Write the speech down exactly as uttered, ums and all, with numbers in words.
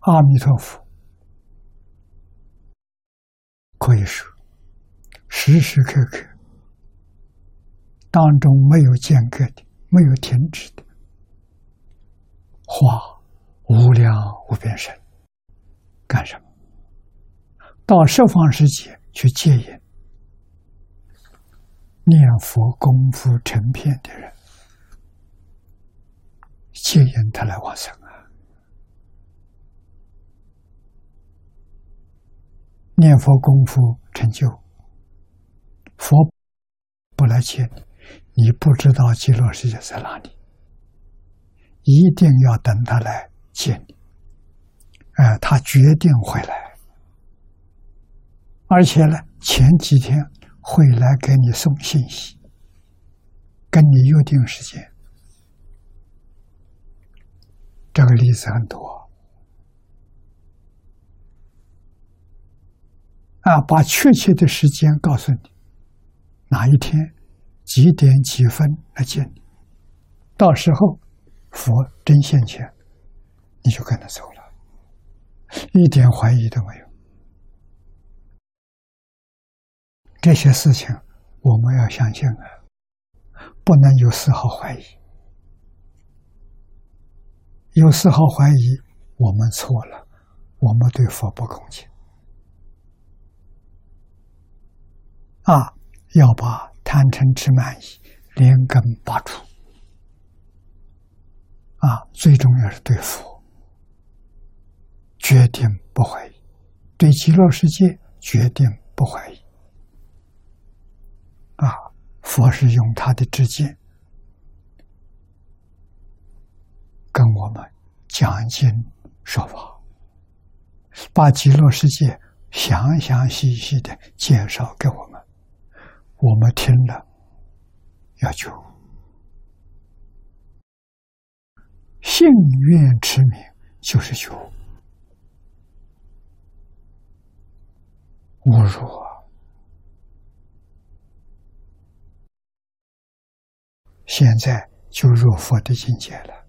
阿弥陀佛可以说时时刻刻当中没有间隔的，没有停止的，化无量无边身，干什么？到十方世界去接引念佛功夫成片的人，接引他来往生啊！念佛功夫成就，佛不来接你，你不知道极乐世界在哪里，一定要等他来接你。呃，他决定会来，而且呢，前几天会来给你送信息，跟你约定时间。这个例子很多啊，把确切的时间告诉你，哪一天几点几分来见你，到时候佛真现前，你就跟他走了，一点怀疑都没有。这些事情我们要相信啊，不能有丝毫怀疑。有丝毫怀疑，我们错了，我们对佛不恭敬啊！要把贪嗔痴慢疑连根拔除啊！最重要是对佛决定不怀疑，对极乐世界决定不怀疑啊！佛是用他的知见跟我们讲经说法，把极乐世界详详细细的介绍给我们，我们听了要觉悟，信愿持名就是觉悟。侮辱啊！现在就入佛的境界了。